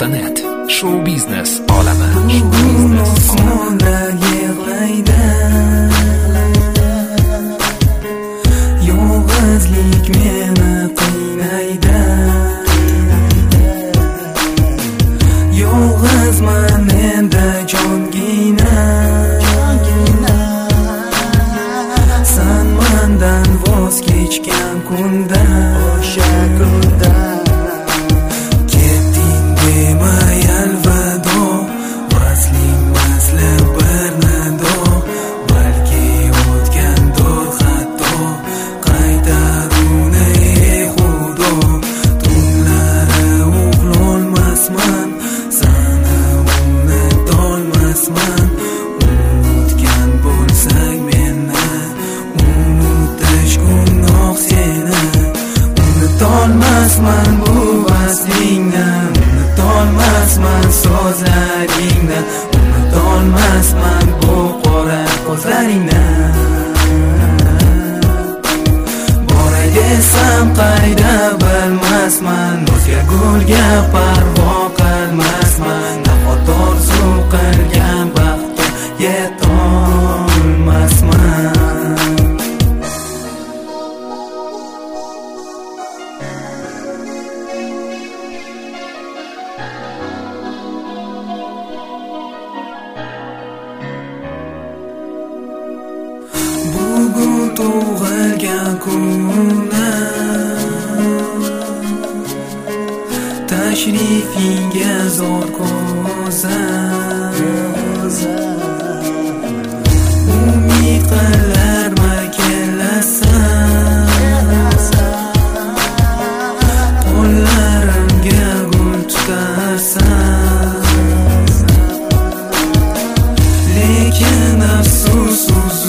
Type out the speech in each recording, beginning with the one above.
Tarona.net Show biznes olami. Yolg'izlik meni qiynaydi. Yolg'izman endi jongina. San mendan voz kechgan kunda, o'sha kunda ketding demay alvido. Vasling vasli bir nado, balki o'tgandir hatto. Qaytaruni xudo, tunlari uxlolmasman, seni unutolmasman. Unutgan bo'lsang meni, unutish gunoh seni. Unutolmasman bu vaslingni, unutolmasman so'zlaringni, unutolmasman bu qora ko'zlaringni. Boray desam qayda bilmasman, o'zga gulga parvo qilmasman. Nahot orzu qilgan baxtga yetolmasman. Bugun tug'ilgan kunim, tashrifingga zor ko'zim. Umid qilarma kelasan, qo'llarimga gul tutasan. Lekin afsus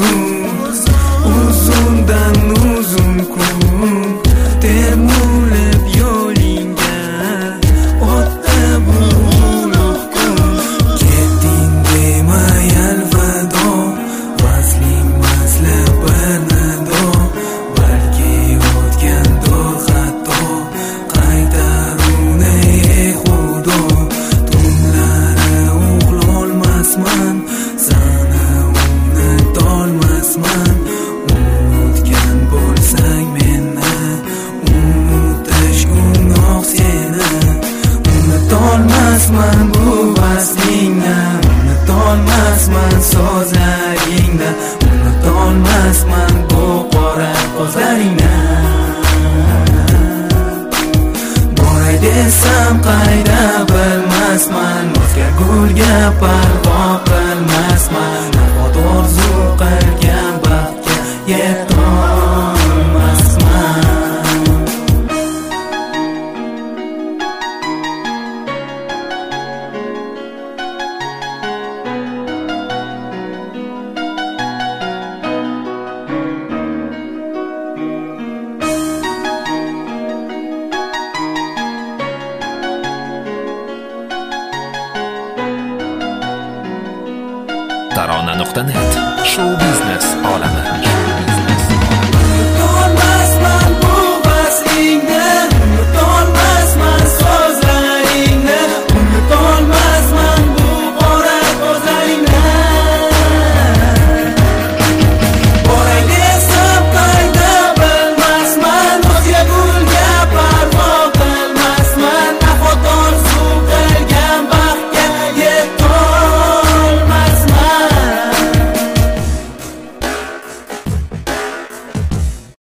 uzundan uzun kun termulib yo'lingga o'tdi bu ulug' kun. Ketding demay alvido, vasling vasli bir nado, balki o'tgandir hatto. Qaytaruni xudo, tunlari uxlolmasman, seni unutolmasman. Unutgan bo'lsang meni, unutish gunoh seni. Unutolmasman bu vaslingni, unutolmasman so'zlaringni, unutolmasman bu qora ko'zlaringni. Boray desam qayda bilmasman, o'zga gulga parvo qilmasman. Nahot orzu qilgan baxtga yetolmasman. Tarona.net Show biznes olami.